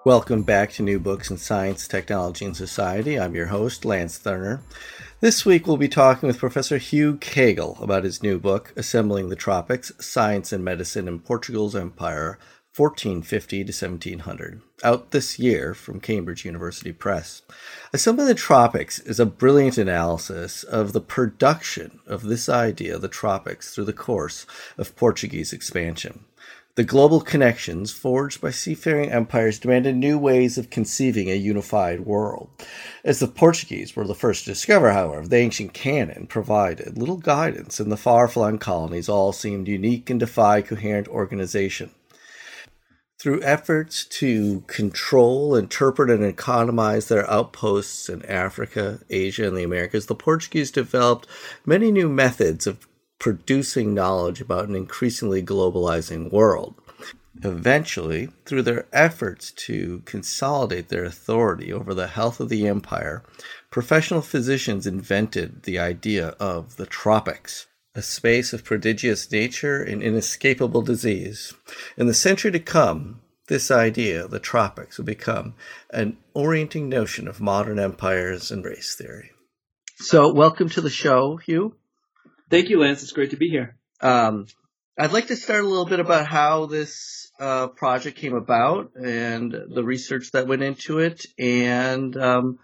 Welcome back to New Books in Science, Technology, and Society. I'm your host, Lance Thurner. This week we'll be talking with Professor Hugh Kegel about his new book, Assembling the Tropics, Science and Medicine in Portugal's Empire, 1450 to 1700, out this year from Cambridge University Press. Assembling the Tropics is a brilliant analysis of the production of this idea, the tropics, through the course of Portuguese expansion. The global connections forged by seafaring empires demanded new ways of conceiving a unified world. As the Portuguese were the first to discover, however, the ancient canon provided little guidance, and the far-flung colonies all seemed unique and defy coherent organization. Through efforts to control, interpret, and economize their outposts in Africa, Asia, and the Americas, the Portuguese developed many new methods of producing knowledge about an increasingly globalizing world. Eventually, through their efforts to consolidate their authority over the health of the empire, professional physicians invented the idea of the tropics, a space of prodigious nature and inescapable disease. In the century to come, this idea, the tropics, will become an orienting notion of modern empires and race theory. So, welcome to the show, Hugh. Thank you, Lance. It's great to be here. I'd like to start a little bit about how this project came about and the research that went into it and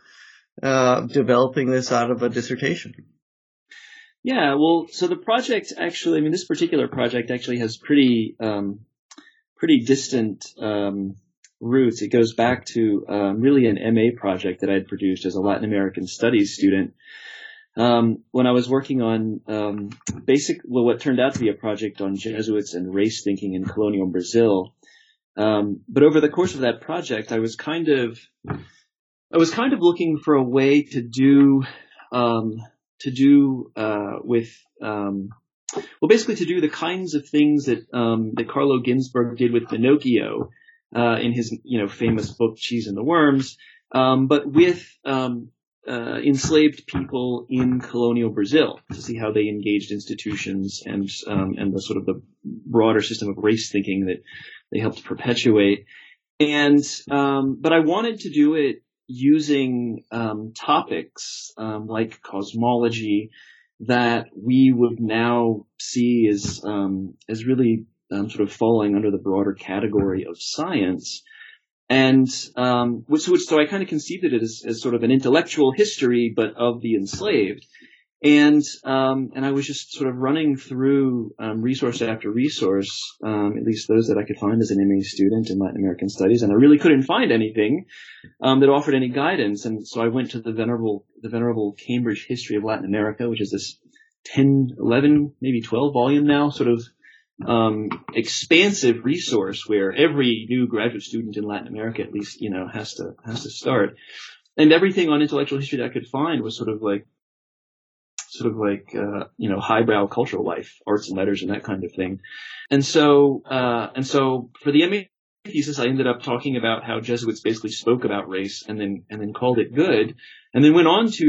developing this out of a dissertation. Yeah, well, so the project actually, this particular project actually has pretty distant roots. It goes back to really an MA project that I had produced as a Latin American studies student. When I was working on what turned out to be a project on Jesuits and race thinking in colonial Brazil. But over the course of that project, I was kind of looking for a way to do the kinds of things that Carlo Ginzburg did with Pinocchio in his famous book Cheese and the Worms, but with enslaved people in colonial Brazil, to see how they engaged institutions and the sort of the broader system of race thinking that they helped perpetuate. And but I wanted to do it using topics like cosmology that we would now see as really sort of falling under the broader category of science. And so I kind of conceived it as sort of an intellectual history, but of the enslaved. And I was just sort of running through resource after resource, at least those that I could find as an MA student in Latin American studies, and I really couldn't find anything that offered any guidance. And so I went to the venerable Cambridge History of Latin America, which is this 10, 11, maybe 12 volume now sort of expansive resource where every new graduate student in Latin America at least has to start. And everything on intellectual history that I could find was sort of like highbrow cultural life, arts and letters and that kind of thing. And so for the MA thesis I ended up talking about how Jesuits basically spoke about race and then called it good, and then went on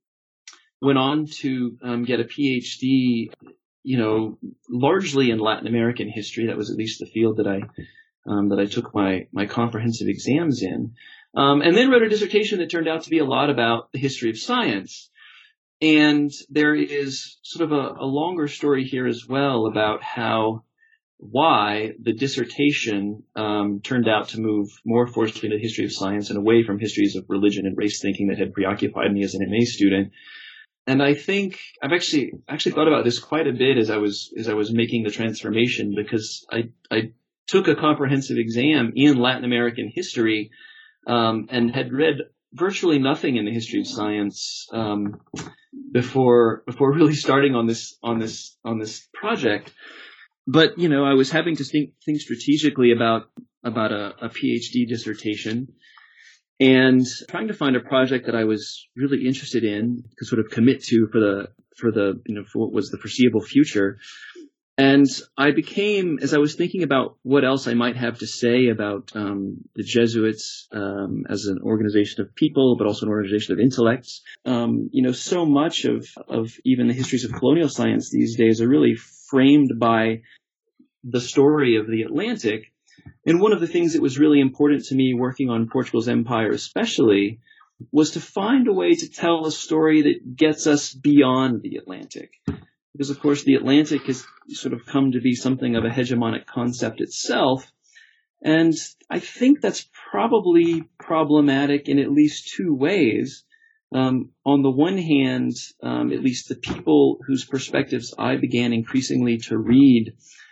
to get a PhD largely in Latin American history. That was at least the field that I took my comprehensive exams in. And then wrote a dissertation that turned out to be a lot about the history of science. And there is sort of a longer story here as well about why the dissertation turned out to move more forcefully into the history of science and away from histories of religion and race thinking that had preoccupied me as an MA student. And I think I've actually thought about this quite a bit as I was making the transformation, because I took a comprehensive exam in Latin American history, and had read virtually nothing in the history of science, before really starting on this project. But, I was having to think strategically about a PhD dissertation, and trying to find a project that I was really interested in to sort of commit to for what was the foreseeable future. And as I was thinking about what else I might have to say about the Jesuits as an organization of people, but also an organization of intellects, so much of even the histories of colonial science these days are really framed by the story of the Atlantic. And one of the things that was really important to me working on Portugal's empire especially was to find a way to tell a story that gets us beyond the Atlantic. Because, of course, the Atlantic has sort of come to be something of a hegemonic concept itself. And I think that's probably problematic in at least two ways. On the one hand, at least the people whose perspectives I began increasingly to read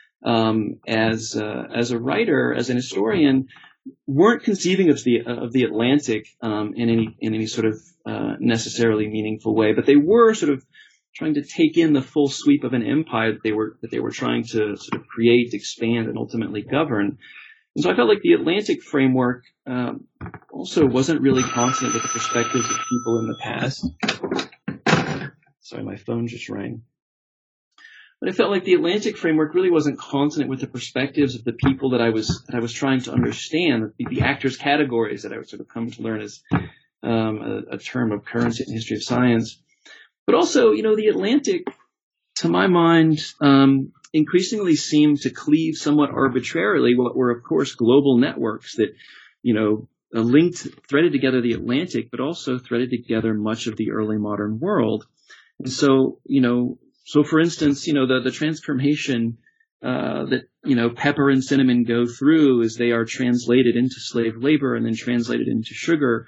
as a writer, as an historian, weren't conceiving of the Atlantic in any sort of necessarily meaningful way, but they were sort of trying to take in the full sweep of an empire that they were trying to sort of create, expand, and ultimately govern. And so I felt like the Atlantic framework also wasn't really consonant with the perspectives of people in the past. Sorry, my phone just rang. But I felt like the Atlantic framework really wasn't consonant with the perspectives of the people that I was trying to understand, the actors' categories that I would sort of come to learn as a term of currency in the history of science. But also, the Atlantic, to my mind, increasingly seemed to cleave somewhat arbitrarily what were, of course, global networks that, threaded together the Atlantic, but also threaded together much of the early modern world. And so, so for instance, the transformation that, pepper and cinnamon go through as they are translated into slave labor and then translated into sugar,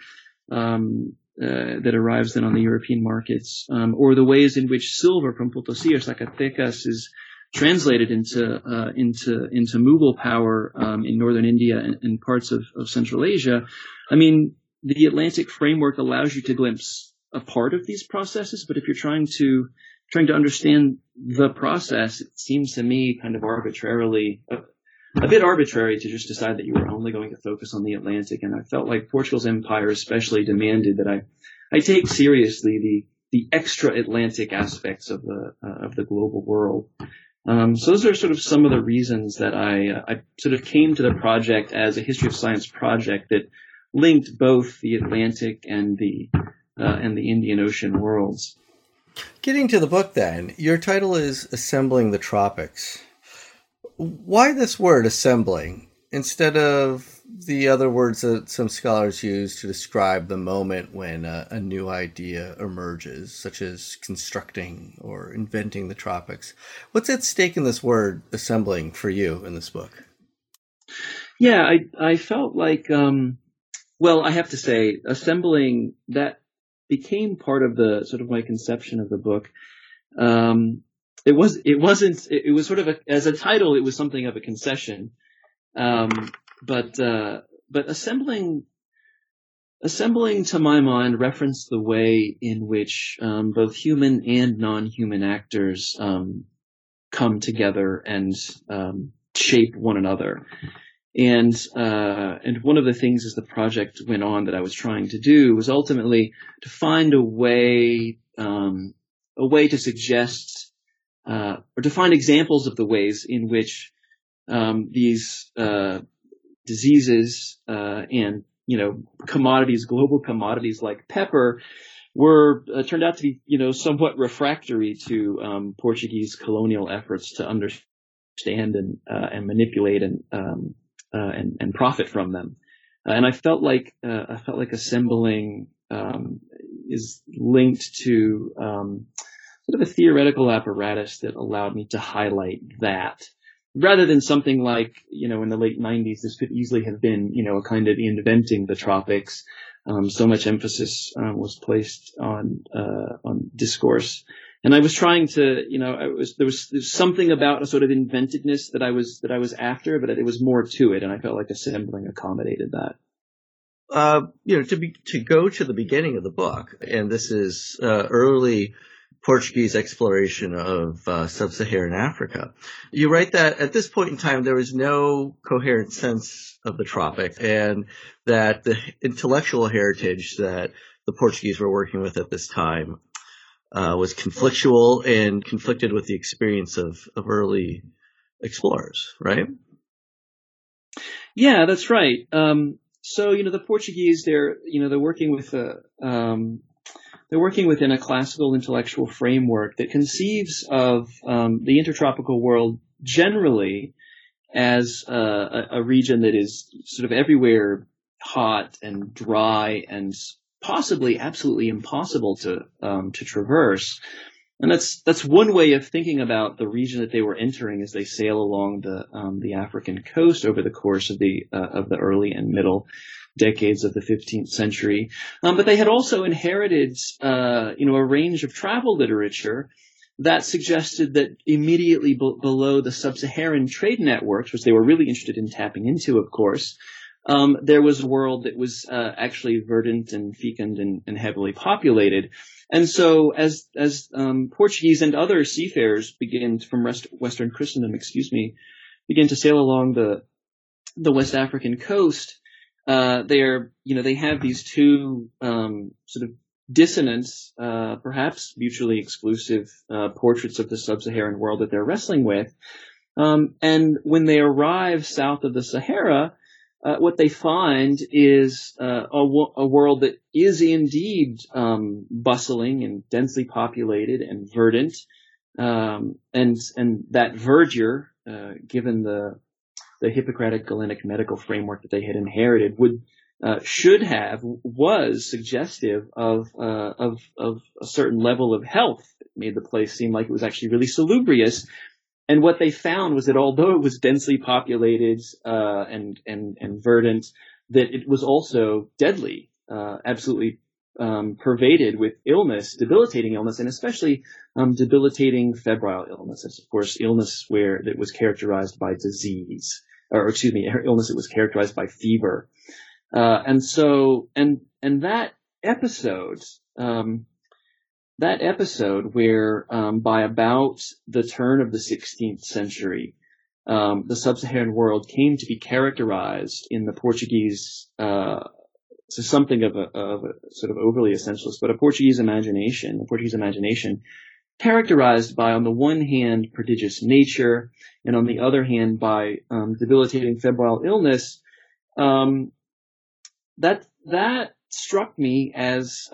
that arrives then on the European markets, or the ways in which silver from Potosí or Zacatecas is translated into Mughal power in northern India and parts of Central Asia. I mean, the Atlantic framework allows you to glimpse a part of these processes, but if you're trying to understand the process, it seems to me kind of arbitrarily, a bit arbitrary to just decide that you were only going to focus on the Atlantic. And I felt like Portugal's empire especially demanded that I take seriously the extra Atlantic aspects of the global world. So those are sort of some of the reasons that I sort of came to the project as a history of science project that linked both the Atlantic and the Indian Ocean worlds. Getting to the book then, your title is Assembling the Tropics. Why this word, assembling, instead of the other words that some scholars use to describe the moment when a new idea emerges, such as constructing or inventing the tropics? What's at stake in this word, assembling, for you in this book? Yeah, I felt like, I have to say, assembling, that became part of the sort of my conception of the book. It was sort of as a title, it was something of a concession. But assembling to my mind referenced the way in which, both human and non-human actors, come together and, shape one another. And one of the things as the project went on that I was trying to do was ultimately to find a way to suggest, or to find examples of the ways in which, these, diseases, and, commodities, global commodities like pepper were, turned out to be, somewhat refractory to, Portuguese colonial efforts to understand and manipulate and profit from them. And I felt like assembling, is linked to, sort of a theoretical apparatus that allowed me to highlight that, rather than something like, in the late 90s, this could easily have been, a kind of inventing the tropics. So much emphasis was placed on discourse. And I was trying to, there was something about a sort of inventiveness that I was after, but it was more to it. And I felt like assembling accommodated that. To go to the beginning of the book, and this is early Portuguese exploration of sub-Saharan Africa. You write that at this point in time, there was no coherent sense of the tropics, and that the intellectual heritage that the Portuguese were working with at this time was conflictual and conflicted with the experience of early explorers, right? Yeah, that's right. So, the Portuguese, they're working with they're working within a classical intellectual framework that conceives of the intertropical world generally as a region that is sort of everywhere hot and dry and possibly absolutely impossible to traverse. And that's one way of thinking about the region that they were entering as they sail along the African coast over the course of the early and middle decades of the 15th century. But they had also inherited, a range of travel literature that suggested that immediately below the sub-Saharan trade networks, which they were really interested in tapping into, of course, there was a world that was actually verdant and fecund and heavily populated. And so as Portuguese and other seafarers from Western Christendom, begin to sail along the West African coast, they have these two sort of dissonant, perhaps mutually exclusive portraits of the sub-Saharan world that they're wrestling with. And when they arrive south of the Sahara, what they find is a world that is indeed bustling and densely populated and verdant, and that verdure, given the Hippocratic Galenic medical framework that they had inherited, was suggestive of a certain level of health. It made the place seem like it was actually really salubrious. And what they found was that although it was densely populated and verdant, that it was also deadly, absolutely pervaded with illness, debilitating illness, and especially debilitating febrile illness. That's, of course, illness that was characterized by disease, illness that was characterized by fever. And that episode, where by about the turn of the 16th century, the sub-Saharan world came to be characterized in the Portuguese, so something of a sort of overly essentialist, but the Portuguese imagination characterized by, on the one hand, prodigious nature, and on the other hand, by debilitating febrile illness. That struck me as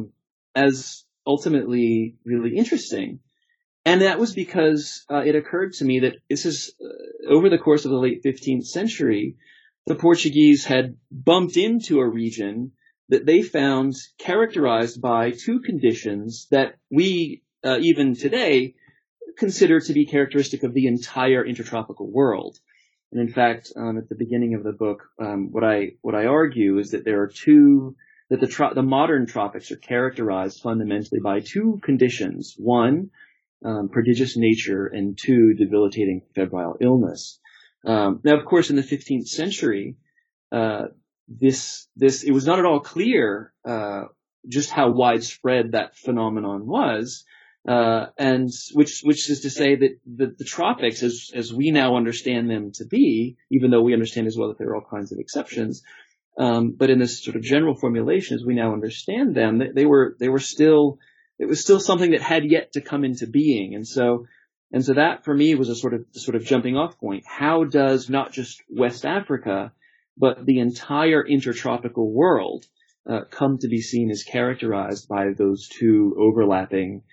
ultimately really interesting. And that was because it occurred to me that this is over the course of the late 15th century, the Portuguese had bumped into a region that they found characterized by two conditions that we, even today, consider to be characteristic of the entire intertropical world. And in fact, at the beginning of the book, what I argue is that there are the modern tropics are characterized fundamentally by two conditions: one, prodigious nature, and two, debilitating febrile illness. Now, of course, in the 15th century, it was not at all clear just how widespread that phenomenon was. And which is to say that the tropics, as we now understand them to be, even though we understand as well that there are all kinds of exceptions, but in this sort of general formulation, as we now understand them, it was still something that had yet to come into being. And so that for me was a sort of jumping off point. How does not just West Africa, but the entire intertropical world come to be seen as characterized by those two overlapping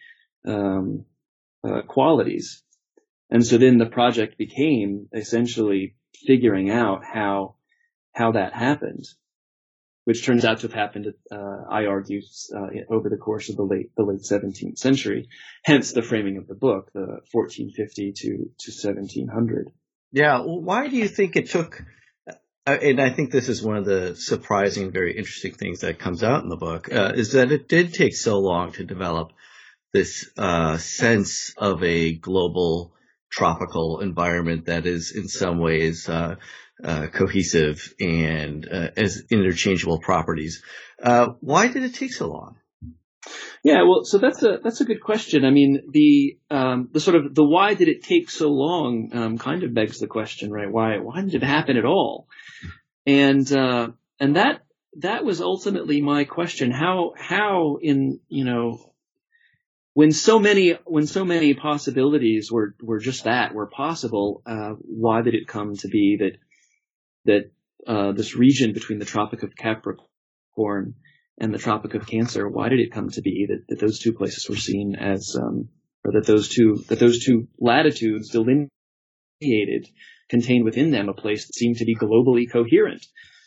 qualities? And so then the project became essentially figuring out how that happened, which turns out to have happened, I argue, over the course of the late 17th century. Hence the framing of the book, the 1450 to 1700. Yeah. Well, why do you think it took? And I think this is one of the surprising, very interesting things that comes out in the book, is that it did take so long to develop this sense of a global tropical environment that is in some ways cohesive and as interchangeable properties. Why did it take so long? Yeah, well, so that's a good question. I mean, the why did it take so long kind of begs the question, right? Why did it happen at all? And that was ultimately my question. How in, when so many possibilities were just that, were possible, why did it come to be that this region between the Tropic of Capricorn and the Tropic of Cancer, why did it come to be that those two places were seen as, or that those two latitudes delineated contained within them a place that seemed to be globally coherent.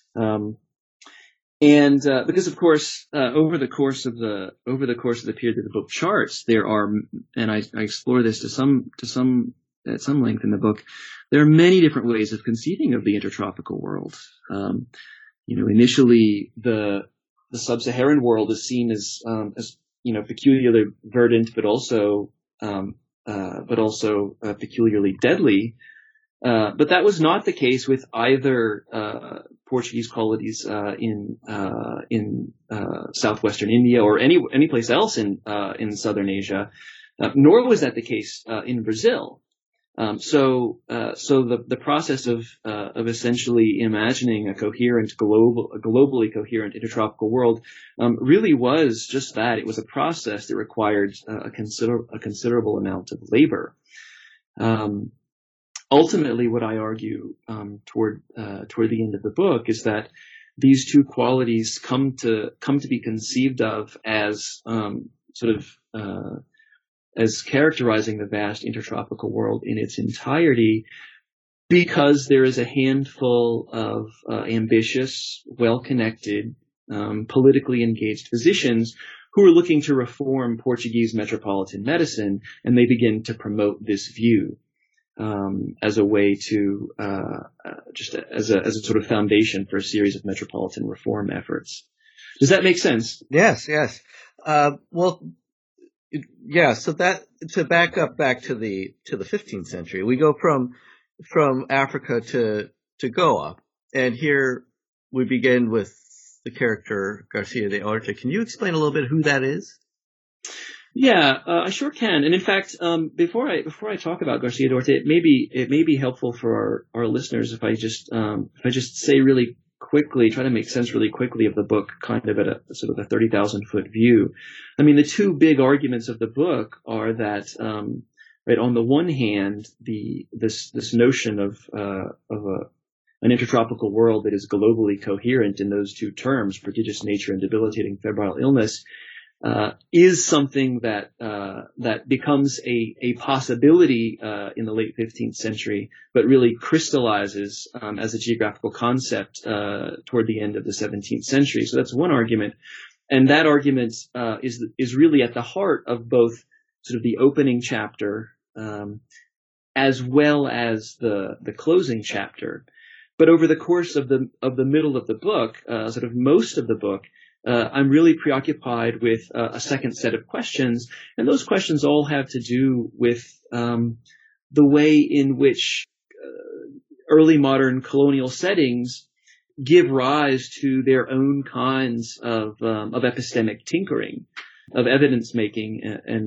Because of course, over the course of the period that the book charts, there are, and I explore this at some length in the book, there are many different ways of conceiving of the intertropical world. Initially the sub-Saharan world is seen as peculiarly verdant, but also peculiarly deadly. But that was not the case with either Portuguese colonies in southwestern India or any place else in southern Asia, nor was that the case in Brazil. So the process of essentially imagining a globally coherent intertropical world really was just that. It was a process that required a considerable amount of labor. Ultimately, what I argue toward the end of the book is that these two qualities come to be conceived of as as characterizing the vast intertropical world in its entirety, because there is a handful of ambitious, well-connected, politically engaged physicians who are looking to reform Portuguese metropolitan medicine, and they begin to promote this view as a way to as a sort of foundation for a series of metropolitan reform efforts. Does that make sense? Yes. So that, to back to the 15th century, we go from Africa to Goa, and here we begin with the character Garcia de Orta. Can you explain a little bit who that is? Yeah, I sure can. And in fact, before I talk about Garcia de Orta, it may be helpful for our listeners if I just say really quickly, try to make sense really quickly of the book, kind of at a sort of a 30,000-foot view. I mean, the two big arguments of the book are that, right, on the one hand, this notion of an intertropical world that is globally coherent in those two terms, prodigious nature and debilitating febrile illness, is something that becomes a possibility in the late 15th century, but really crystallizes as a geographical concept toward the end of the 17th century. So that's one argument, and that argument is really at the heart of both sort of the opening chapter as well as the closing chapter. But over the course of the middle of the book, sort of most of the book, I'm really preoccupied with a second set of questions, and those questions all have to do with the way in which early modern colonial settings give rise to their own kinds of epistemic tinkering, of evidence making, and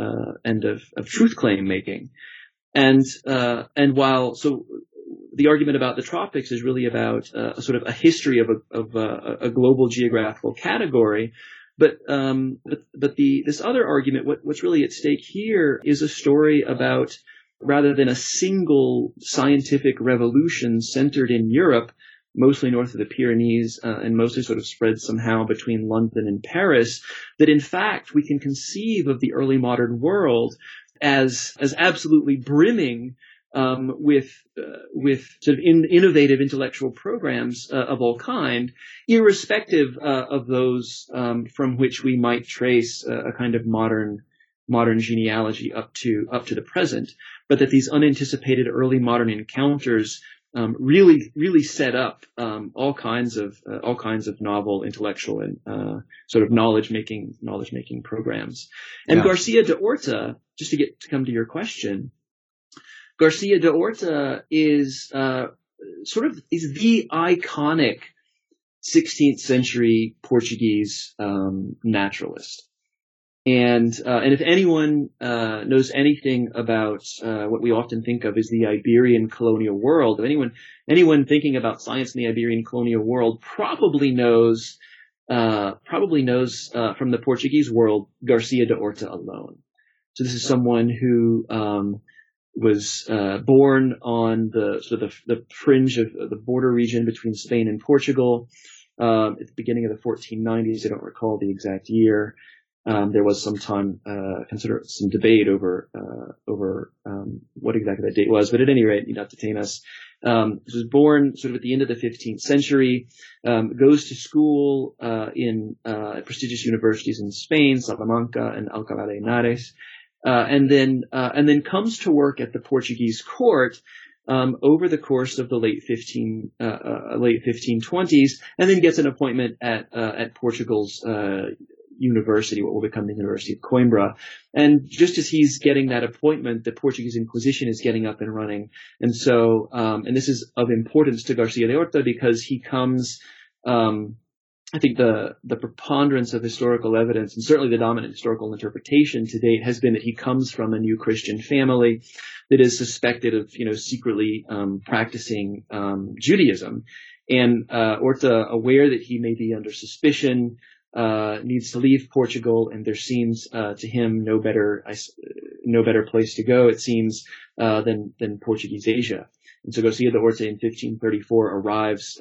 of truth claim making, and while so. The argument about the tropics is really about sort of a history of a global geographical category, but this other argument, what's really at stake here, is a story about, rather than a single scientific revolution centered in Europe, mostly north of the Pyrenees and mostly sort of spread somehow between London and Paris, that in fact we can conceive of the early modern world as absolutely brimming with sort of innovative intellectual programs of all kind, irrespective of those from which we might trace a kind of modern genealogy up to the present, but that these unanticipated early modern encounters really set up all kinds of novel intellectual and sort of knowledge making programs. And yeah. Garcia de Orta, just to come to your question. Garcia de Orta is the iconic 16th century Portuguese naturalist, and if anyone knows anything about what we often think of as the Iberian colonial world, anyone thinking about science in the Iberian colonial world probably knows from the Portuguese world Garcia de Orta alone. So this is someone who was born on the fringe of the border region between Spain and Portugal at the beginning of the 1490s. I don't recall the exact year. There was some time, some debate over what exactly that date was, but at any rate, you not detain us. He was born sort of at the end of the 15th century, goes to school, at prestigious universities in Spain, Salamanca and Alcalá de Henares, and then comes to work at the Portuguese court, over the course of the late 1520s, and then gets an appointment at Portugal's, university, what will become the University of Coimbra. And just as he's getting that appointment, the Portuguese Inquisition is getting up and running. And so, and this is of importance to Garcia de Orta because he comes, I think the preponderance of historical evidence, and certainly the dominant historical interpretation to date, has been that he comes from a New Christian family that is suspected of, secretly, practicing, Judaism. And, Orta, aware that he may be under suspicion, needs to leave Portugal, and there seems to him no better place to go, it seems, than Portuguese Asia. And so Garcia de Orta in 1534 arrives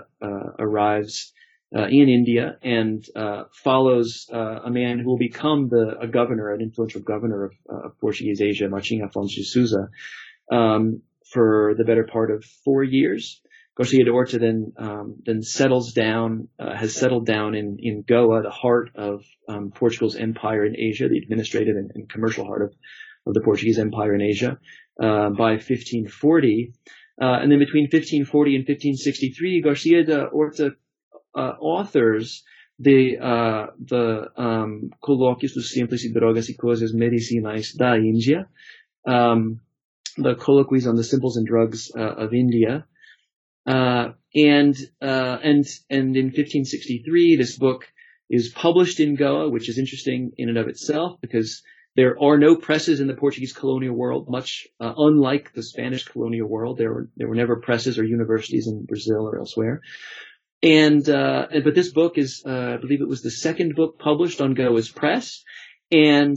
in India and follows a man who will become an influential governor of Portuguese Asia, Martim Afonso de Sousa, for the better part of 4 years. Garcia de Orta then has settled down in Goa, the heart of Portugal's empire in Asia, the administrative and commercial heart of the Portuguese empire in Asia, by 1540. And then between 1540 and 1563, Garcia de Orta authors the Colóquios dos Simples y Drogas y Coisas Medicinais da Índia, the colloquies on the simples and drugs of India. And in 1563, this book is published in Goa, which is interesting in and of itself because there are no presses in the Portuguese colonial world, much unlike the Spanish colonial world. There were never presses or universities in Brazil or elsewhere. But this book is, I believe it was the second book published on Goa's press, and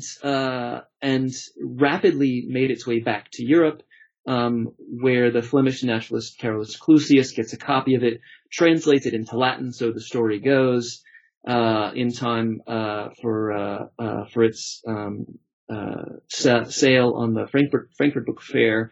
rapidly made its way back to Europe, where the Flemish naturalist Carolus Clusius gets a copy of it, translates it into Latin, so the story goes, in time, for its, sale on the Frankfurt Book Fair,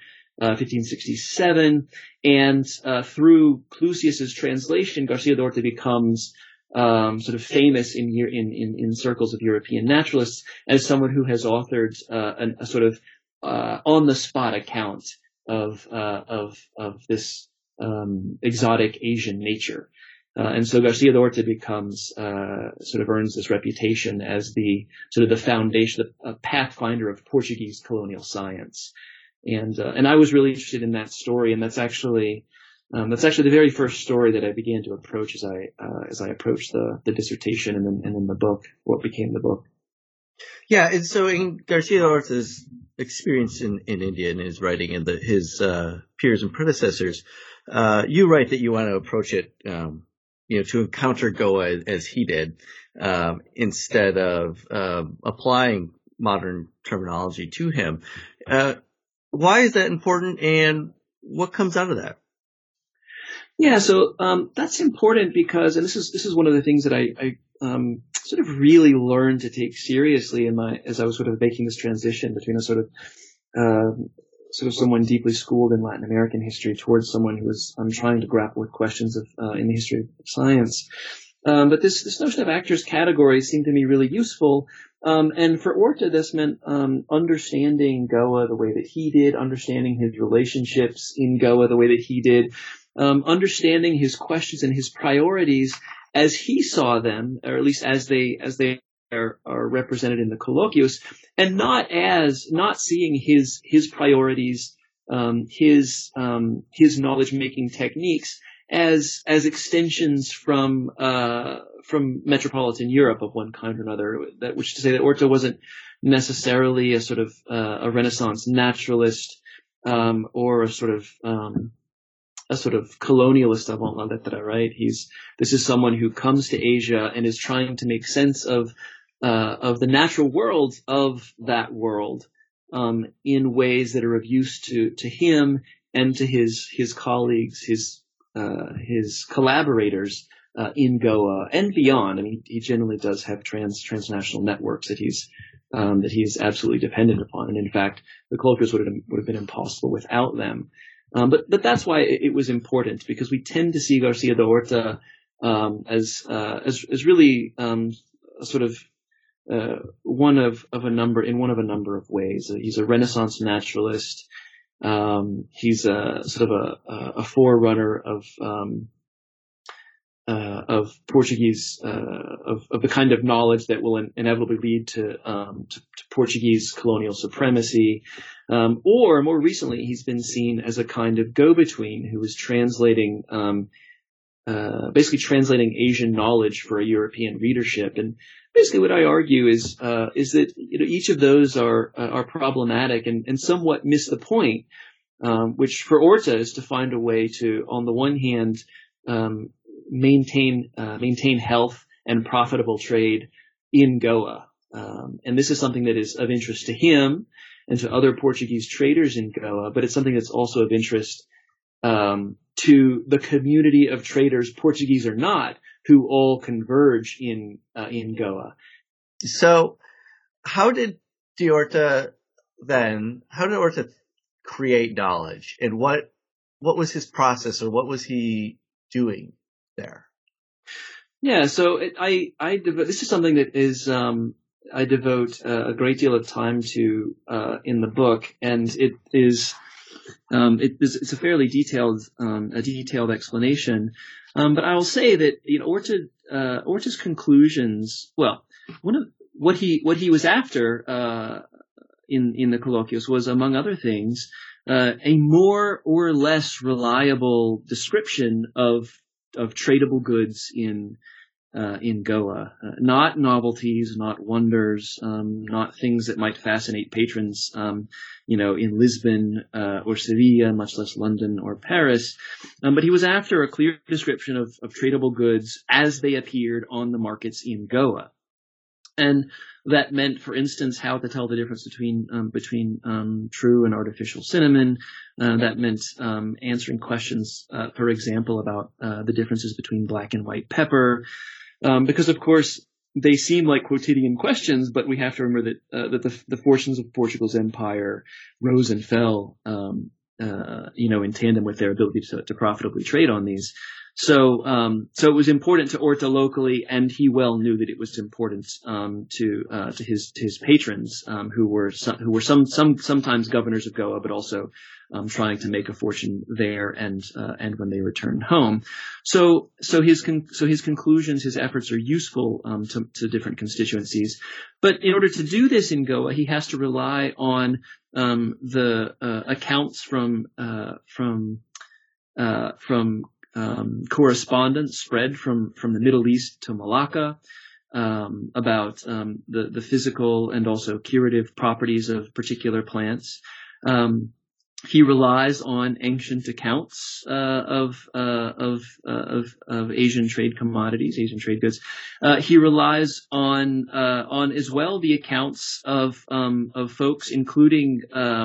1567, and through Clusius's translation, Garcia de Orta becomes sort of famous in circles of European naturalists as someone who has authored a sort of on the spot account of this exotic Asian nature. And so Garcia de Orta becomes sort of earns this reputation as the sort of the foundation, a pathfinder of Portuguese colonial science. And I was really interested in that story, and that's actually the very first story that I began to approach as I approached the dissertation and then the book, what became the book. Yeah, and so in Garcia de Orta's experience in India and his writing and his peers and predecessors, you write that you want to approach it, to encounter Goa as he did, instead of applying modern terminology to him. Why is that important, and what comes out of that? Yeah, so that's important because, and this is one of the things that I sort of really learned to take seriously as I was sort of making this transition between a sort of someone deeply schooled in Latin American history towards someone who was trying to grapple with questions of in the history of science. But this notion of actors' categories seemed to me really useful. And for Orta, this meant understanding Goa the way that he did, understanding his relationships in Goa the way that he did, understanding his questions and his priorities as he saw them, or at least as they are represented in the Colloquios, and not seeing his priorities, his knowledge-making techniques as extensions from metropolitan Europe of one kind or another. Which is to say that Orta wasn't necessarily a sort of a Renaissance naturalist, or a sort of colonialist avant-garde, right? This is someone who comes to Asia and is trying to make sense of the natural world of that world, in ways that are of use to him and to his colleagues, his collaborators, in Goa and beyond. I mean, he generally does have transnational networks that he's absolutely dependent upon, and in fact, the colloquials would have been impossible without them. But that's why it was important, because we tend to see Garcia de Orta as really sort of one of a number of ways. He's a Renaissance naturalist. He's a sort of a forerunner of Portuguese of the kind of knowledge that will inevitably lead to Portuguese colonial supremacy. Or more recently, he's been seen as a kind of go-between who is basically translating Asian knowledge for a European readership. And basically, what I argue is that each of those are problematic and somewhat miss the point, which for Orta is to find a way to, on the one hand, maintain health and profitable trade in Goa. And this is something that is of interest to him and to other Portuguese traders in Goa, but it's something that's also of interest to the community of traders, Portuguese or not, who all converge in Goa. So how did Orta create knowledge, and what was his process, or what was he doing there? Yeah, so this is something that is I devote a great deal of time to in the book, and it's a fairly detailed explanation. But I will say that Orta's conclusions. Well, one of what he was after in the colloquios was, among other things, a more or less reliable description of tradable goods in Goa, not novelties, not wonders, not things that might fascinate patrons, in Lisbon or Sevilla, much less London or Paris. But he was after a clear description of tradable goods as they appeared on the markets in Goa. And that meant, for instance, how to tell the difference between true and artificial cinnamon. That meant answering questions, for example, about the differences between black and white pepper, because of course they seem like quotidian questions, but we have to remember that the fortunes of Portugal's empire rose and fell, in tandem with their ability to profitably trade on these. So it was important to Orta locally, and he well knew that it was important to his patrons, who were sometimes governors of Goa, but also trying to make a fortune there and when they returned home. So his conclusions, his efforts are useful to different constituencies. But in order to do this in Goa, he has to rely on the accounts from correspondence spread from the Middle East to Malacca about the physical and also curative properties of particular plants. He relies on ancient accounts of Asian trade commodities, Asian trade goods. He relies on as well the accounts of folks, including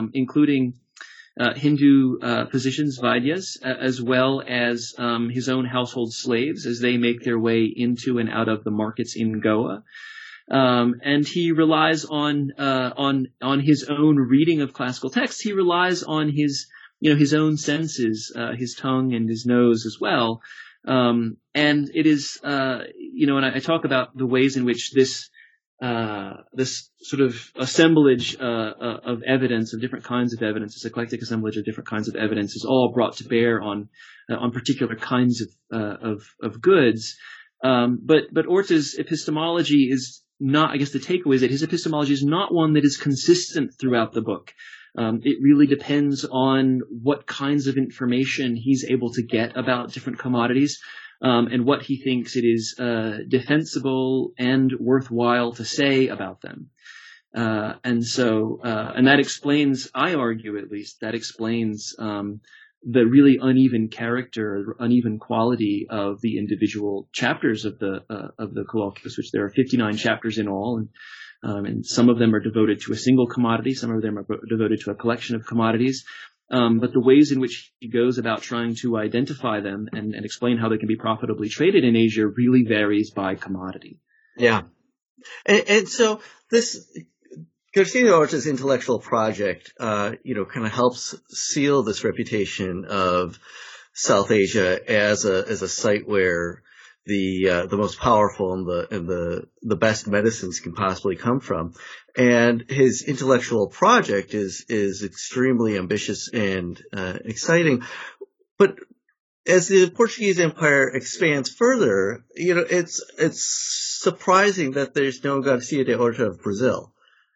Hindu physicians, Vaidyas, as well as his own household slaves as they make their way into and out of the markets in Goa. And he relies on his own reading of classical texts. He relies on his own senses, his tongue and his nose as well. And it is, and I talk about the ways in which this sort of assemblage of evidence, of different kinds of evidence, this eclectic assemblage of different kinds of evidence, is all brought to bear on particular kinds of goods. But Orta's epistemology is not, I guess the takeaway is that his epistemology is not one that is consistent throughout the book. It really depends on what kinds of information he's able to get about different commodities, and what he thinks it is defensible and worthwhile to say about them. And that explains, I argue at least, that explains the really uneven character, uneven quality of the individual chapters of the colloquios, which there are 59 chapters in all, and some of them are devoted to a single commodity, some of them are devoted to a collection of commodities. but the ways in which he goes about trying to identify them and explain how they can be profitably traded in Asia really varies by commodity. Yeah. And so this Garcia Orta's intellectual project, kind of helps seal this reputation of South Asia as a site where the most powerful and the best medicines can possibly come from. And his intellectual project is extremely ambitious and exciting. But as the Portuguese Empire expands further, it's surprising that there's no Garcia de Orta of Brazil.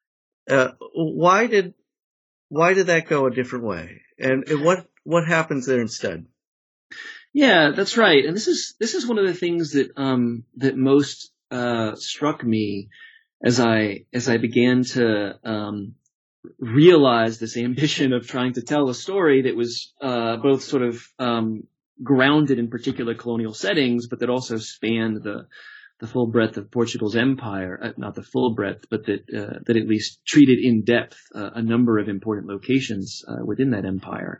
Why did that go a different way? And what happens there instead? Yeah, that's right. And this is one of the things that most struck me as I began to realize this ambition of trying to tell a story that was both sort of grounded in particular colonial settings, but that also spanned the full breadth of Portugal's empire, not the full breadth, but that at least treated in depth a number of important locations within that empire.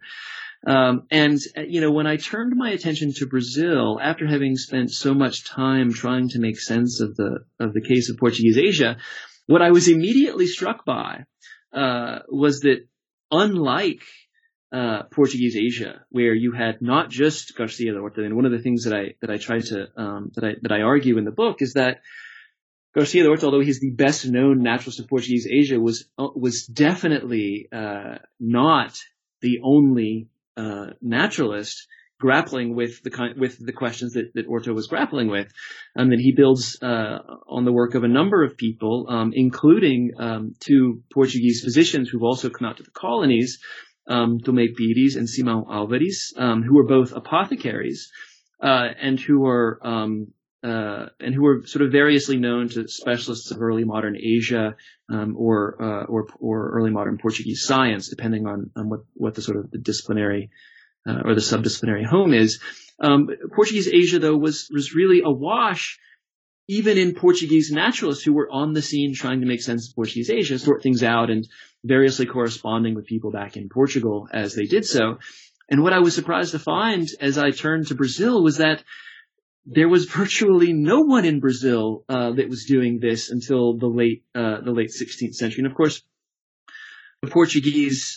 When I turned my attention to Brazil, after having spent so much time trying to make sense of the case of Portuguese Asia, what I was immediately struck by was that unlike Portuguese Asia, where you had not just Garcia de Orta, and one of the things that I try to that I argue in the book is that Garcia de Orta, although he's the best known naturalist of Portuguese Asia, was definitely not the only naturalist grappling with the questions that Orta was grappling with, that he builds on the work of a number of people, including two Portuguese physicians who've also come out to the colonies, Tomé Pires and Simão Álvares, who were both apothecaries and who were sort of variously known to specialists of early modern Asia or early modern Portuguese science, depending on what the sort of the disciplinary or the subdisciplinary home is. Portuguese Asia, though, was really awash, even in Portuguese naturalists who were on the scene trying to make sense of Portuguese Asia, sort things out, and variously corresponding with people back in Portugal as they did so. And what I was surprised to find as I turned to Brazil was that there was virtually no one in Brazil that was doing this until the late 16th century. And of course, the Portuguese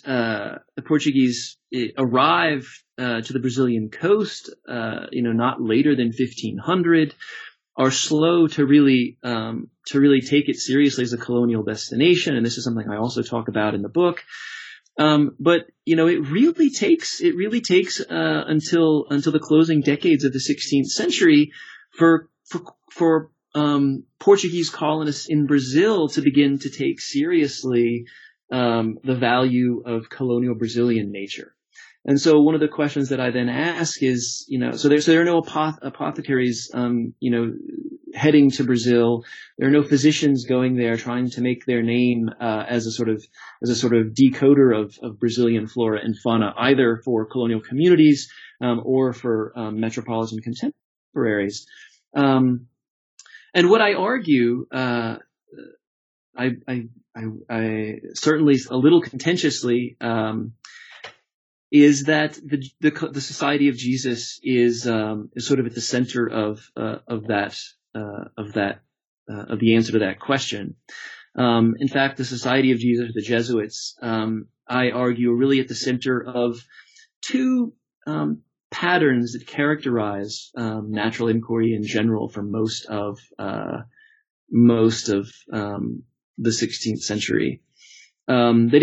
arrived to the Brazilian coast, not later than 1500. Are slow to really take it seriously as a colonial destination, and this is something I also talk about in the book. But it really takes until the closing decades of the 16th century for Portuguese colonists in Brazil to begin to take seriously the value of colonial Brazilian nature. And so one of the questions that I then ask is, so there are no apothecaries, heading to Brazil. There are no physicians going there trying to make their name as a sort of decoder of Brazilian flora and fauna, either for colonial communities or for metropolitan contemporaries. And what I argue, I certainly a little contentiously, is that the Society of Jesus is sort of at the center of the answer to that question. In fact, the Society of Jesus, the Jesuits, I argue, are really at the center of two patterns that characterize natural inquiry in general for most of the 16th century. They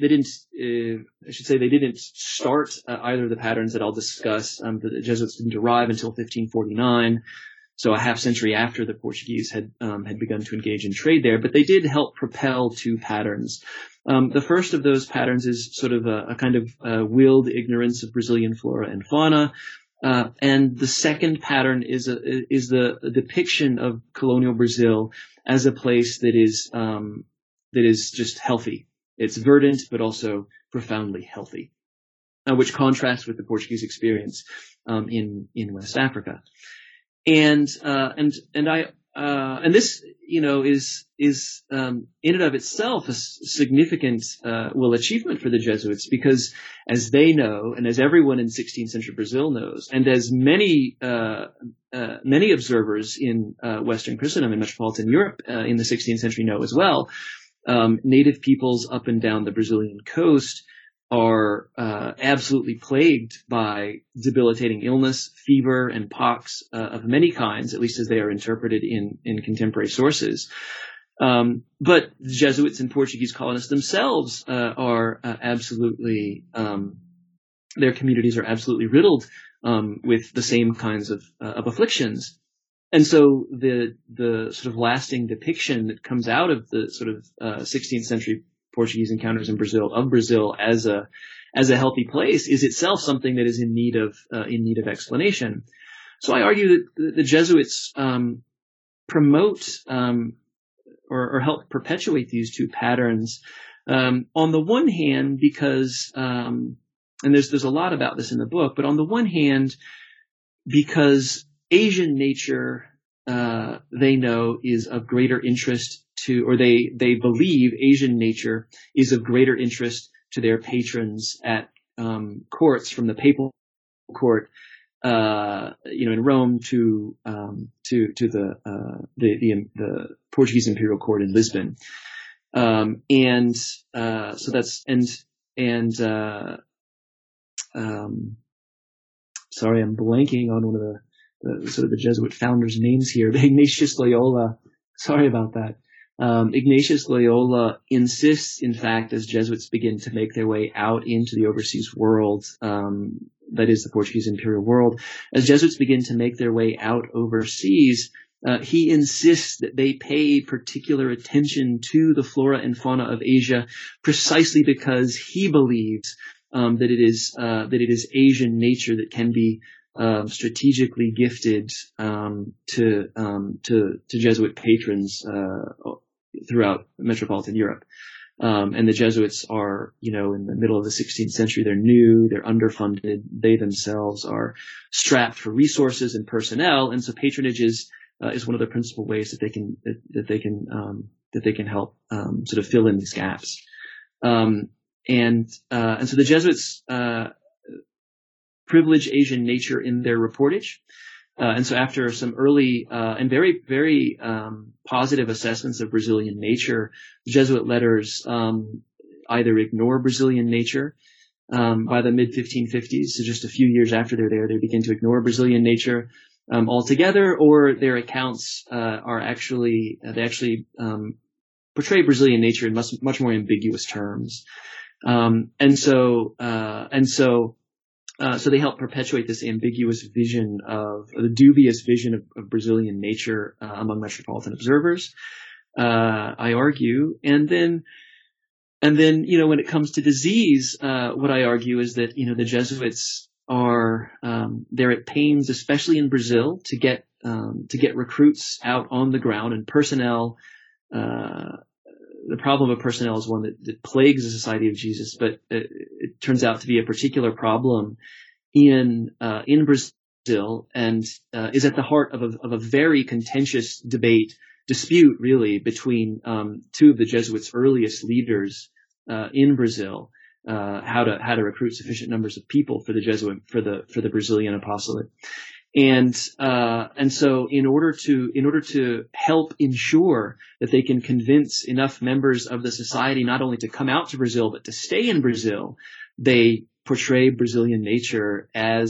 didn't start either of the patterns that I'll discuss. The Jesuits didn't arrive until 1549, so a half century after the Portuguese had begun to engage in trade there. But they did help propel two patterns. The first of those patterns is sort of a kind of willed ignorance of Brazilian flora and fauna. And the second pattern is the depiction of colonial Brazil as a place that is just healthy. It's verdant, but also profoundly healthy, which contrasts with the Portuguese experience in West Africa. And this in and of itself a significant achievement for the Jesuits, because as they know, and as everyone in 16th century Brazil knows, and as many observers in Western Christendom and metropolitan Europe in the 16th century know as well, native peoples up and down the Brazilian coast are absolutely plagued by debilitating illness, fever, and pox of many kinds, at least as they are interpreted in contemporary sources. But the Jesuits and Portuguese colonists themselves are absolutely, their communities are absolutely riddled with the same kinds of afflictions. And so the sort of lasting depiction that comes out of the sort of 16th century Portuguese encounters in Brazil, of Brazil as a healthy place, is itself something that is in need of explanation. So I argue that the Jesuits promote or help perpetuate these two patterns. On the one hand, because and there's a lot about this in the book, but on the one hand, because Asian nature they know is of greater interest to, or they believe Asian nature is of greater interest to their patrons at courts, from the papal court, in Rome to the Portuguese imperial court in Lisbon, so that's sorry, I'm blanking on one of the sort of the Jesuit founders' names here, Ignatius Loyola. Sorry about that. Ignatius Loyola insists, in fact, as Jesuits begin to make their way out into the overseas world, that is the Portuguese imperial world, as Jesuits begin to make their way out overseas, he insists that they pay particular attention to the flora and fauna of Asia, precisely because he believes that it is Asian nature that can be strategically gifted to Jesuit patrons throughout metropolitan Europe. And the Jesuits are, in the middle of the 16th century, they're new, they're underfunded, they themselves are strapped for resources and personnel, and so patronage is one of the principal ways that they can help sort of fill in these gaps. And so the Jesuits privilege Asian nature in their reportage. And so after some early and very, very positive assessments of Brazilian nature, Jesuit letters either ignore Brazilian nature by the mid-1550s, so just a few years after they're there, they begin to ignore Brazilian nature altogether, or their accounts they actually portray Brazilian nature in much more ambiguous terms. So they help perpetuate this ambiguous vision the dubious vision of Brazilian nature among metropolitan observers, I argue. And then, when it comes to disease, what I argue is that, the Jesuits are, they're at pains, especially in Brazil, to get recruits out on the ground, and personnel. The problem of personnel is one that plagues the Society of Jesus, but it turns out to be a particular problem in Brazil, and is at the heart of a very contentious dispute, really, between two of the Jesuits' earliest leaders in Brazil, how to recruit sufficient numbers of people for the Brazilian apostolate. And so in order to help ensure that they can convince enough members of the society not only to come out to Brazil, but to stay in Brazil, they portray Brazilian nature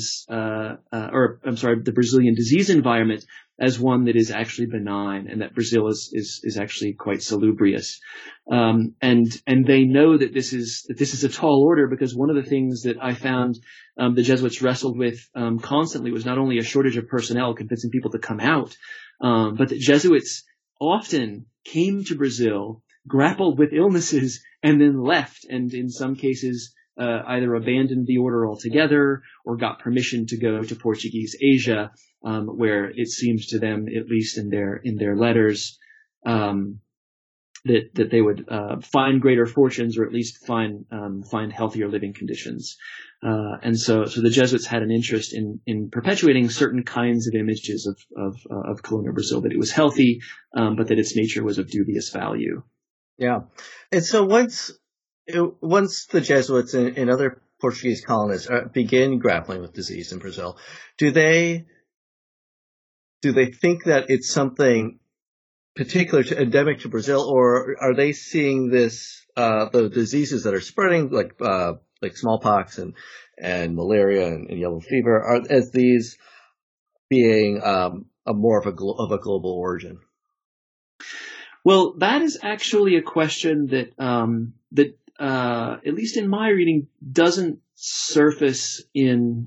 the Brazilian disease environment as one that is actually benign, and that Brazil is actually quite salubrious. And they know that this is a tall order, because one of the things that I found the Jesuits wrestled with constantly was not only a shortage of personnel convincing people to come out, but that Jesuits often came to Brazil, grappled with illnesses, and then left, and in some cases either abandoned the order altogether or got permission to go to Portuguese Asia, where it seems to them, at least in their letters, that they would find greater fortunes, or at least find healthier living conditions. And so the Jesuits had an interest in perpetuating certain kinds of images of colonial Brazil, that it was healthy, but that its nature was of dubious value. Yeah. And so once the Jesuits and other Portuguese colonists begin grappling with disease in Brazil, do they think that it's something particular to endemic to Brazil, or are they seeing this the diseases that are spreading, like smallpox and malaria and yellow fever, as these being a more of a global origin? Well, that is actually a question that at least in my reading, doesn't surface in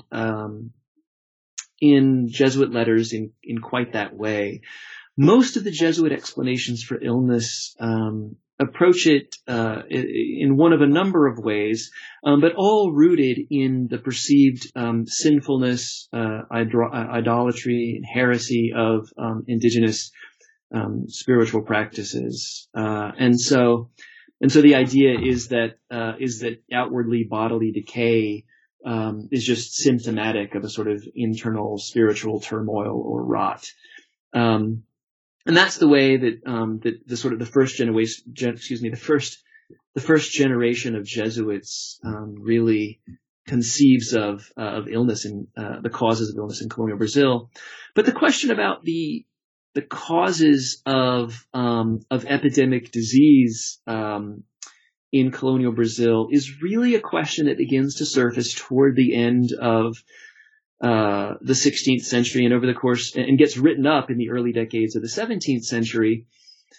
Jesuit letters in quite that way. Most of the Jesuit explanations for illness approach it in one of a number of ways, but all rooted in the perceived sinfulness, idolatry, and heresy of indigenous spiritual practices, and so the idea is that outwardly bodily decay is just symptomatic of a sort of internal spiritual turmoil or rot. And that's the way that the sort of the first generation of Jesuits really conceives of illness and the causes of illness in colonial Brazil. But the question about the causes of epidemic disease in colonial Brazil is really a question that begins to surface toward the end of the 16th century and over the course, and gets written up in the early decades of the 17th century,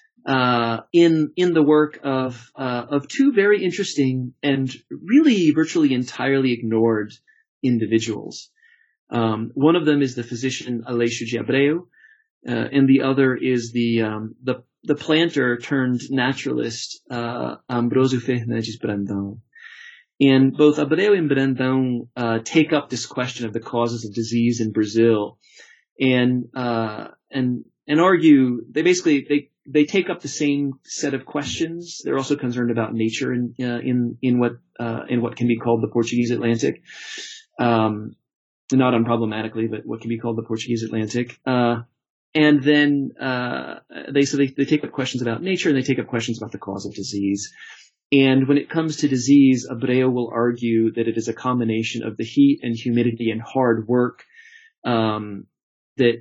in the work of two very interesting and really virtually entirely ignored individuals. One of them is the physician Aleixo de Abreu, and the other is the planter turned naturalist Ambrósio Fernandes Brandão. And both Abreu and Brandão take up this question of the causes of disease in Brazil, and argue they take up the same set of questions. They're also concerned about nature in what can be called the Portuguese Atlantic, not unproblematically, but what can be called the Portuguese Atlantic. And then they take up questions about nature, and they take up questions about the cause of disease. And when it comes to disease, Abreu will argue that it is a combination of the heat and humidity and hard work that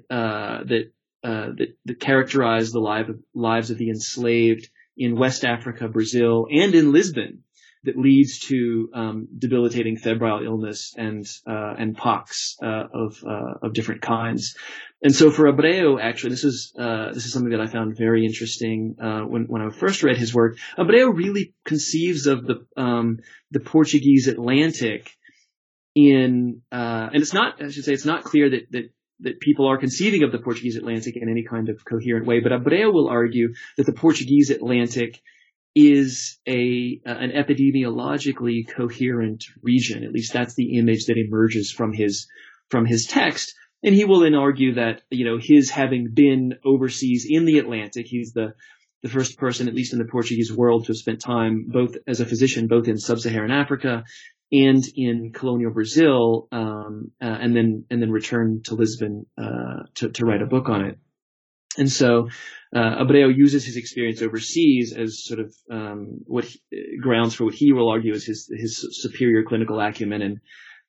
characterize the lives of the enslaved in West Africa, Brazil, and in Lisbon, that leads to debilitating febrile illness and pox of different kinds. And so for Abreu, actually, this is something that I found very interesting when I first read his work. Abreu really conceives of the Portuguese Atlantic and it's not clear that people are conceiving of the Portuguese Atlantic in any kind of coherent way, but Abreu will argue that the Portuguese Atlantic is an epidemiologically coherent region. At least that's the image that emerges from his text. And he will then argue that, his having been overseas in the Atlantic, he's the first person, at least in the Portuguese world, to have spent time both as a physician, both in sub-Saharan Africa and in colonial Brazil, and then returned to Lisbon to write a book on it. And so Abreu uses his experience overseas as sort of grounds for what he will argue is his superior clinical acumen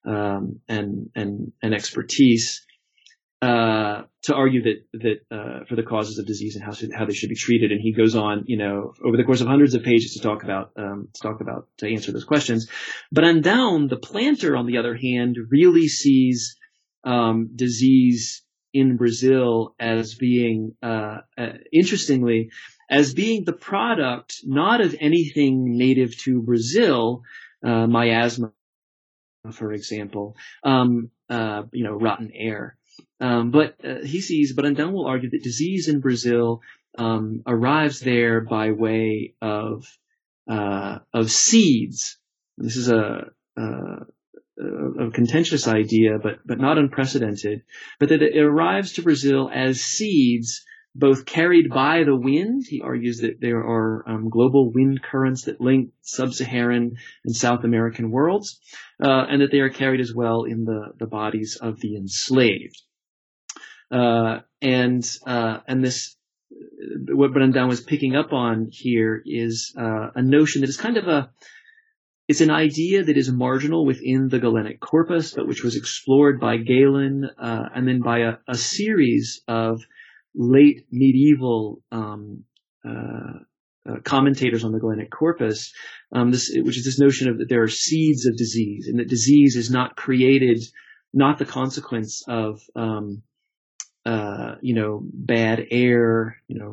and expertise to argue that for the causes of disease and how they should be treated. And he goes on, over the course of hundreds of pages to answer those questions. Brandão, the planter, on the other hand, really sees disease in Brazil as being, interestingly, as being the product not of anything native to Brazil, miasma, for example, rotten air. But Brandão will argue that disease in Brazil arrives there by way of seeds. This is a contentious idea, but not unprecedented. But that it arrives to Brazil as seeds both carried by the wind. He argues that there are global wind currents that link sub-Saharan and South American worlds, and that they are carried as well in the bodies of the enslaved. And this, what Brandão was picking up on here is a notion that is kind of it's an idea that is marginal within the Galenic corpus, but which was explored by Galen and then by a series of late medieval commentators on the Galenic corpus, which is this notion of that there are seeds of disease, and that disease is not created, not the consequence of bad air,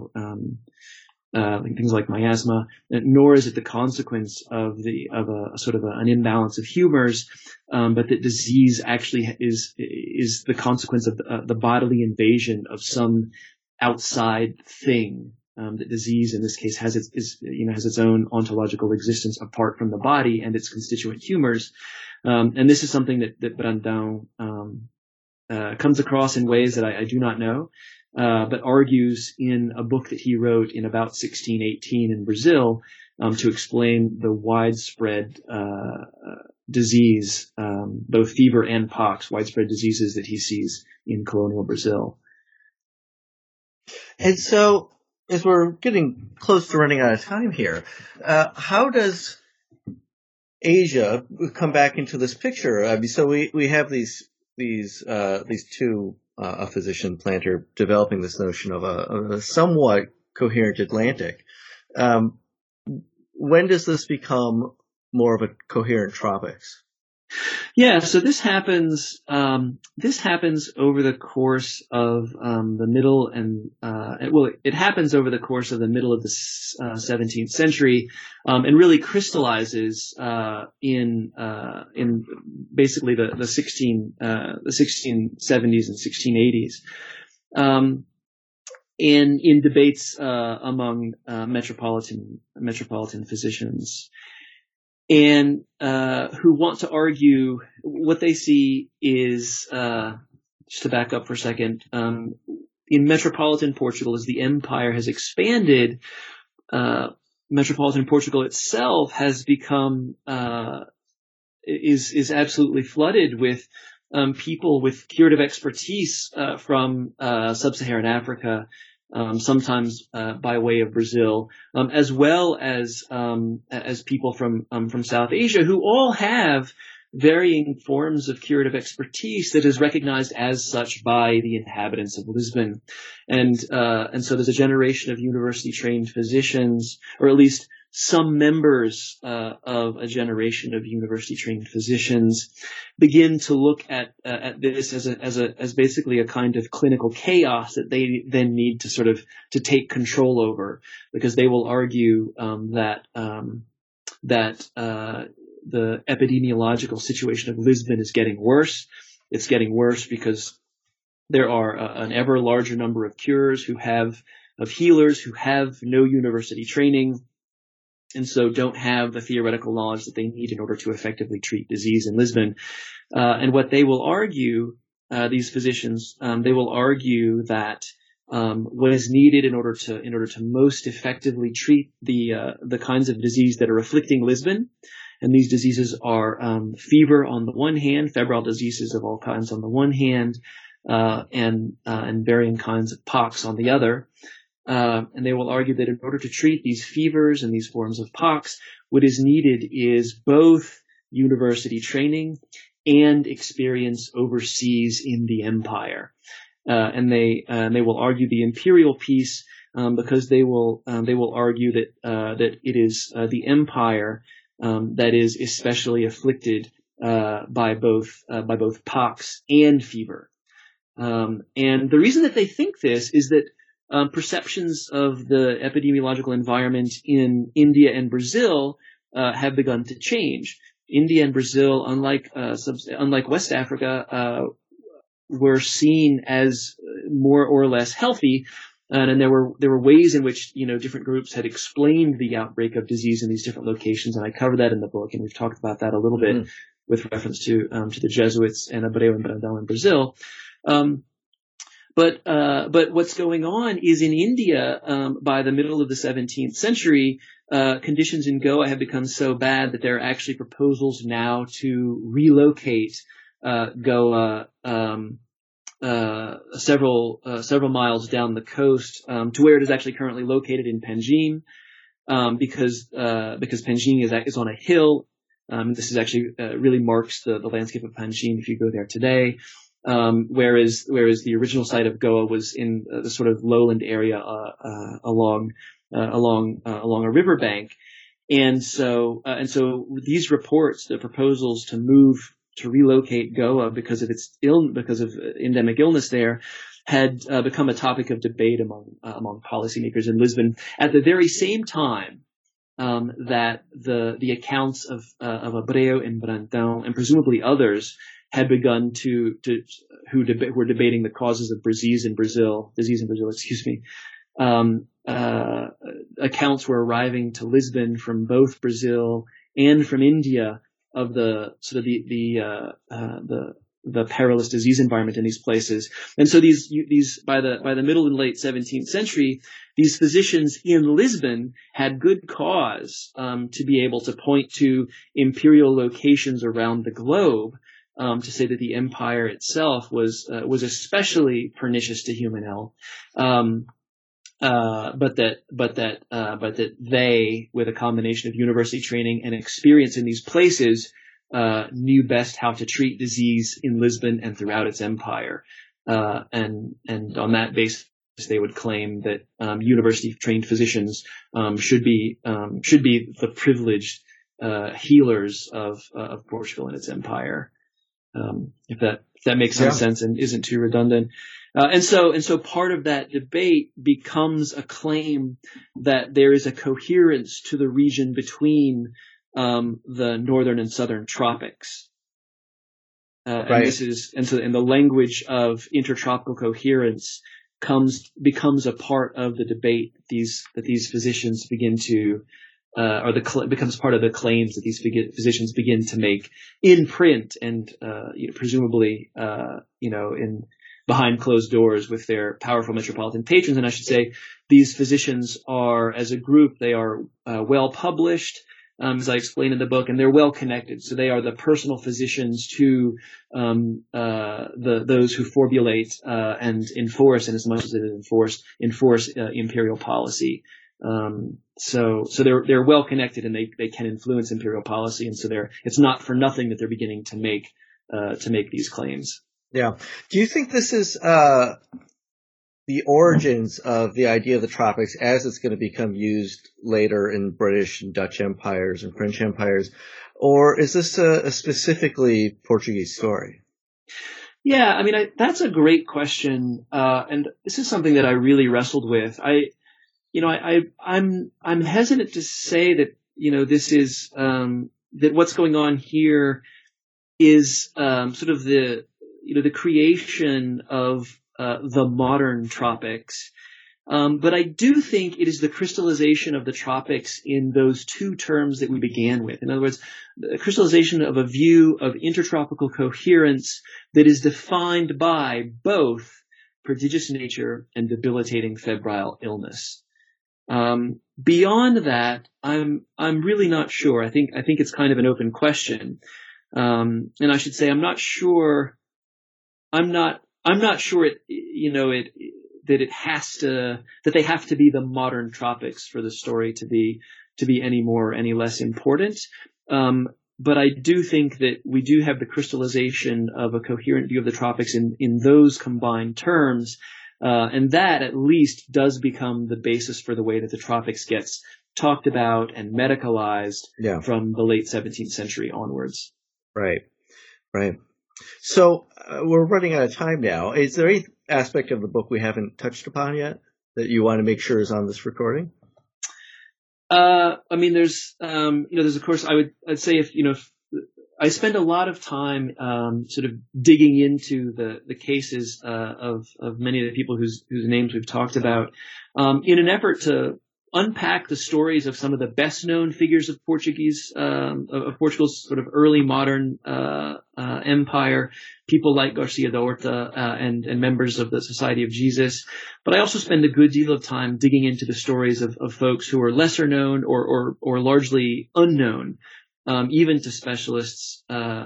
things like miasma, nor is it the consequence of a sort of an imbalance of humors, but that disease actually is the consequence of the bodily invasion of some outside thing. That disease in this case has its own ontological existence apart from the body and its constituent humors, and this is something that Brandão comes across in ways that I do not know, but argues in a book that he wrote in about 1618 in Brazil to explain the widespread disease, both fever and pox, widespread diseases that he sees in colonial Brazil. And so, as we're getting close to running out of time here, how does Asia come back into this picture? I mean, so we have these two, a physician planter, developing this notion of a somewhat coherent Atlantic. When does this become more of a coherent tropics? Yeah, so this happens over the course of the middle and it happens over the course of the middle of the 17th century, and really crystallizes in basically the 1670s and 1680s. In debates among metropolitan physicians, and who want to argue what they see is, just to back up for a second, in metropolitan Portugal, as the empire has expanded, metropolitan Portugal itself has become is absolutely flooded with people with curative expertise from sub-Saharan Africa, sometimes by way of Brazil, as well as people from South Asia, who all have varying forms of curative expertise that is recognized as such by the inhabitants of Lisbon, and so there's a generation of university-trained physicians, or at least some members of a generation of university-trained physicians, begin to look at this as basically a kind of clinical chaos that they then need to sort of to take control over, because they will argue that the epidemiological situation of Lisbon is getting worse. It's getting worse because there are an ever larger number of healers who have no university training, and so don't have the theoretical knowledge that they need in order to effectively treat disease in Lisbon. And what they will argue, these physicians, they will argue that what is needed in order to most effectively treat the kinds of disease that are afflicting Lisbon, and these diseases are fever on the one hand, febrile diseases of all kinds on the one hand, and varying kinds of pox on the other. And they will argue that in order to treat these fevers and these forms of pox, what is needed is both university training and experience overseas in the empire. And they will argue the imperial piece, because they will argue that it is the empire that is especially afflicted by both pox and fever. And the reason that they think this is that perceptions of the epidemiological environment in India and Brazil have begun to change. India and Brazil, unlike West Africa, were seen as more or less healthy, and there were ways in which different groups had explained the outbreak of disease in these different locations, and I cover that in the book, and we've talked about that a little bit with reference to the Jesuits and Abreu and Brandão in Brazil. But what's going on is in India, by the middle of the 17th century, conditions in Goa have become so bad that there are actually proposals now to relocate Goa several miles down the coast to where it is actually currently located in Panjim, because Panjim is on a hill. This is actually really marks the landscape of Panjim if you go there today. Whereas the original site of Goa was in the sort of lowland area along a riverbank, and so these reports, the proposals to relocate Goa because of endemic illness there, had become a topic of debate among policymakers in Lisbon at the very same time that the accounts of Abreu and Brantão and presumably others had begun who were debating the causes of disease in Brazil, accounts were arriving to Lisbon from both Brazil and from India of the sort of the perilous disease environment in these places. And so these by the middle and late 17th century, these physicians in Lisbon had good cause to be able to point to imperial locations around the globe to say that the empire itself was especially pernicious to human health. But that they, with a combination of university training and experience in these places, knew best how to treat disease in Lisbon and throughout its empire. And on that basis, they would claim that university-trained physicians should be the privileged healers of Portugal and its empire. If that makes some sense and isn't too redundant. And so part of that debate becomes a claim that there is a coherence to the region between the northern and southern tropics. Right. And the language of intertropical coherence becomes a part of the debate that these physicians begin to becomes part of the claims that these physicians begin to make in print and presumably in behind closed doors with their powerful metropolitan patrons. And I should say these physicians are, as a group, they are well published, as I explain in the book, and they're well connected. So they are the personal physicians to those who formulate and enforce, and as much as it is enforce imperial policy. So they're well connected, and they can influence imperial policy, and so it's not for nothing that they're beginning to make these claims. Yeah. Do you think this is the origins of the idea of the tropics as it's going to become used later in British and Dutch empires and French empires, or is this a specifically Portuguese story? Yeah, I mean, that's a great question, and this is something that I really wrestled with. I'm hesitant to say that this is that what's going on here is sort of the creation of the modern tropics. But I do think it is the crystallization of the tropics in those two terms that we began with. In other words, the crystallization of a view of intertropical coherence that is defined by both prodigious nature and debilitating febrile illness. Beyond that, I'm really not sure. I think it's kind of an open question. And I should say I'm not sure that they have to be the modern tropics for the story to be any less important. But I do think that we do have the crystallization of a coherent view of the tropics in those combined terms. And that at least does become the basis for the way that the tropics gets talked about and medicalized from the late 17th century onwards. Right. So we're running out of time now. Is there any aspect of the book we haven't touched upon yet that you want to make sure is on this recording? I mean, there's of course, I'd say if I spend a lot of time sort of digging into the cases of many of the people whose names we've talked about in an effort to unpack the stories of some of the best known figures of of Portugal's sort of early modern empire, people like Garcia da Horta and members of the Society of Jesus. But I also spend a good deal of time digging into the stories of folks who are lesser known or largely unknown, even to specialists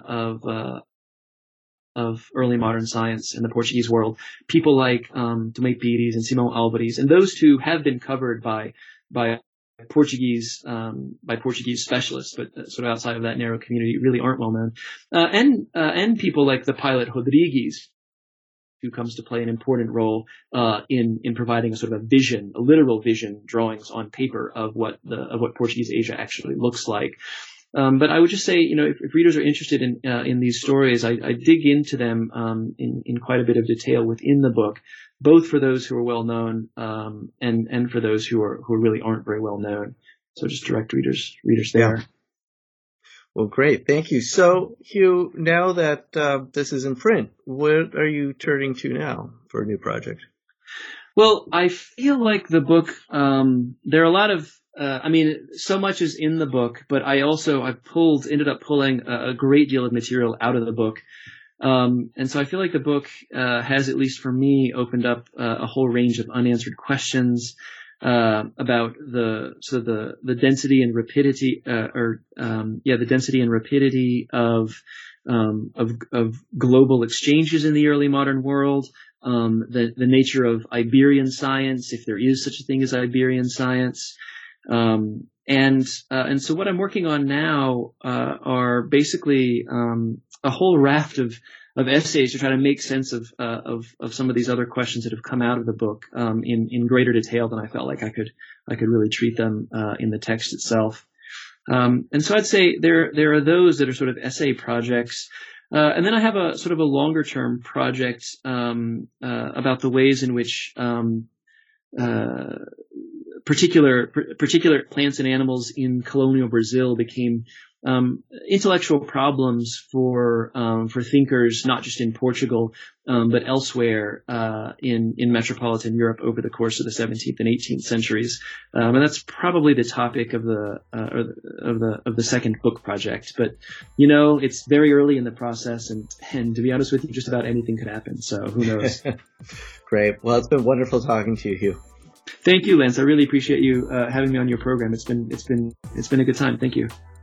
of early modern science in the Portuguese world, people like Tomé Pires and Simão Álvares, and those two have been covered by Portuguese specialists, but sort of outside of that narrow community, really aren't well known, and people like the pilot Rodrigues, who comes to play an important role in providing a sort of a literal vision, drawings on paper of what Portuguese Asia actually looks like. But I would just say, if readers are interested in these stories, I dig into them in quite a bit of detail within the book, both for those who are well known and for those who really aren't very well known. So just direct readers there. Yeah. Well, great, thank you. So, Hugh, now that this is in print, what are you turning to now for a new project? Well, I feel like the book. There are a lot of. So much is in the book, but I ended up pulling a great deal of material out of the book. And so I feel like the book has, at least for me, opened up a whole range of unanswered questions about the density and rapidity, the density and rapidity of global exchanges in the early modern world, the nature of Iberian science, if there is such a thing as Iberian science. And so what I'm working on now are basically a whole raft of essays to try to make sense of some of these other questions that have come out of the book in greater detail than I felt like I could really treat them in the text itself. And so I'd say there are those that are sort of essay projects. And then I have a sort of a longer term project about the ways in which particular plants and animals in colonial Brazil became intellectual problems for thinkers, not just in Portugal, but elsewhere in metropolitan Europe over the course of the 17th and 18th centuries. And that's probably the topic of the second book project. But it's very early in the process, and to be honest with you, just about anything could happen. So who knows? Great. Well, it's been wonderful talking to you, Hugh. Thank you, Lance. I really appreciate you having me on your program. It's been a good time. Thank you.